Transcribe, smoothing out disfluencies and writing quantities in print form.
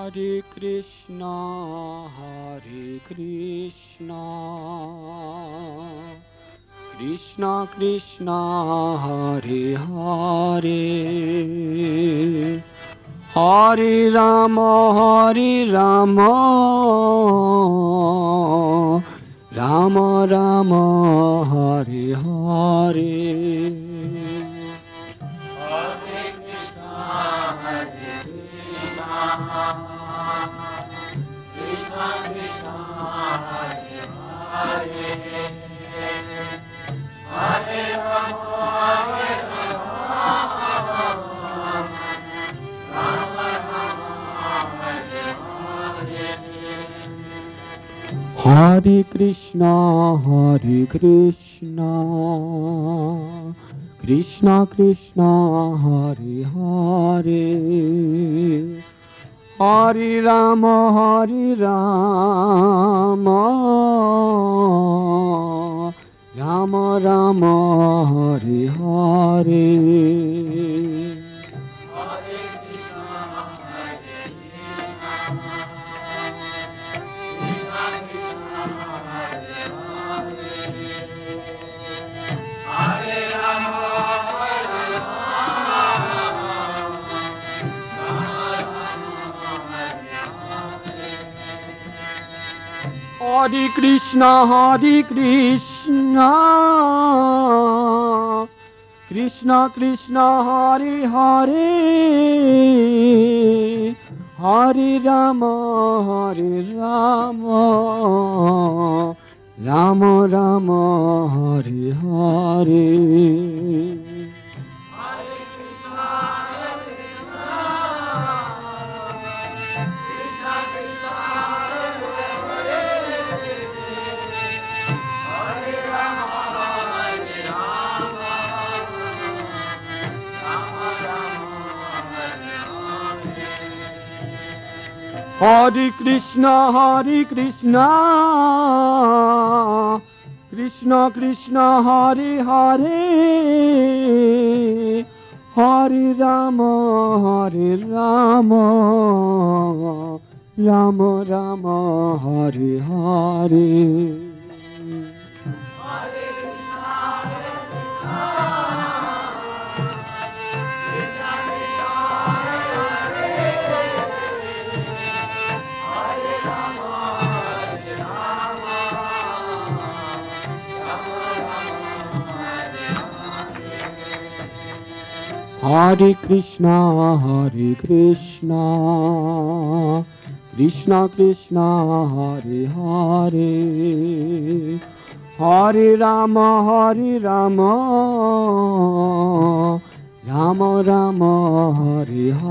Hare Krishna, Krishna Krishna, Hare Hare, Hare Rama, Rama Rama, Hare Hare. Hare Krishna, Krishna Krishna, Hare Hare, Hare Rama, Rama Rama, Hare Hare. Hare Krishna, Krishna Krishna, Hare Hare, Hare Rama, Rama Rama, Hare Hare. Hare Krishna, Krishna Krishna, Hare Hare, Hare Rama, Rama Rama, Hare Hare. Hare Krishna, Krishna Krishna, Hare Hare, Hare Rama, Rama Rama, Hare Hare.